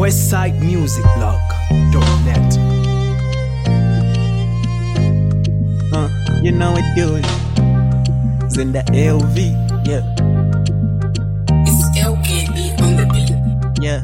westsidemusicblog.net. You know what do it. It's in the LV, yeah. It's LKB on the beat. Yeah.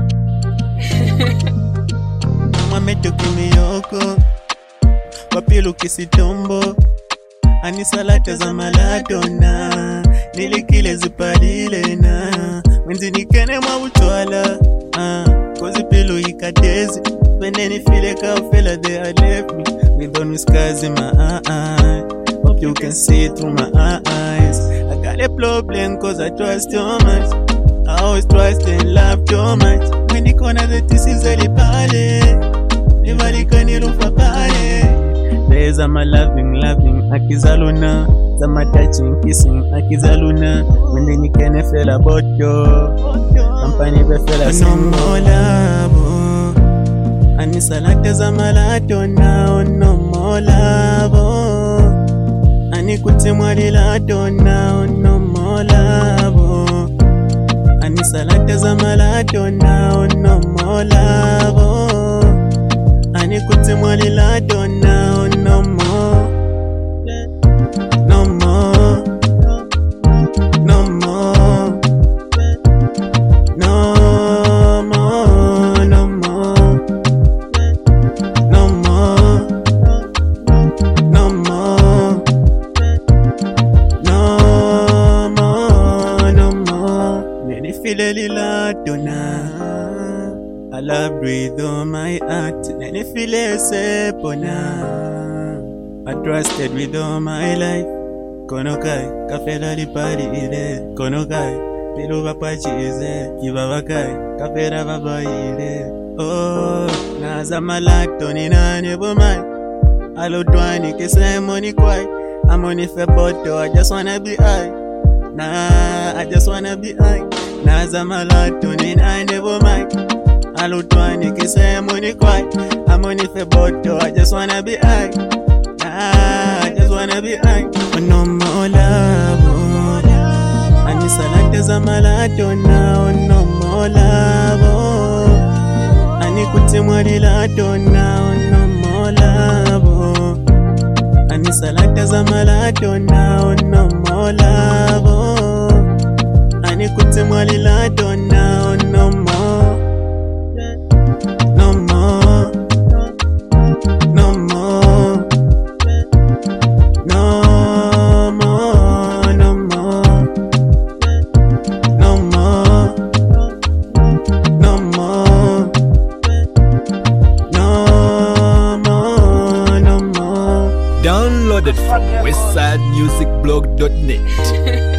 Mame tukimi yoko wapilu kisitombo anisalata za malatona nilikile zipadile na wenzi nikene mwa utwala kozi pilu ikatezi when any feel like I feel like they had left me with only scars in my eyes. Hope you can see it through my eyes. I got a problem cause I trust too much. I always trust and love too much. When the corner that this is really bad, nobody can even pale. There's a my loving, akizaluna. Some touching, kissing, akizaluna. When they can feel about you, company be feel no more love. Anisalate za malato na no more love. Anikute lato na no more love. Anisalate za malato na no more love. Anikute lato na no more. No more. No more. No more. No more. No more. No more. No more. No more. Nene file lilato na I love breathe on my heart. Nene file sepona I trusted with all my life. Kono kai kafela lipari ile. Kono kai pilu bapachi ize. Kibaba kai kafela baba ile. Oh, naza malato ni nane bomai. Alo twani kese money kwai. I'm on if a bottle, I just wanna be high. Nah, I just wanna be high. Naza malato ni nane bomai. Alo twani kese money kwai. I'm on if a bottle, I just wanna be high. I just wanna be high. No more love. Anisalate za malato na no more love. Anikute lato na no more love. Anisalate za malato na no more love. Anikute lato na no more. No more. No more. No more, no more. No more. No more. No more, no more. Downloaded from westsidemusicblog.net.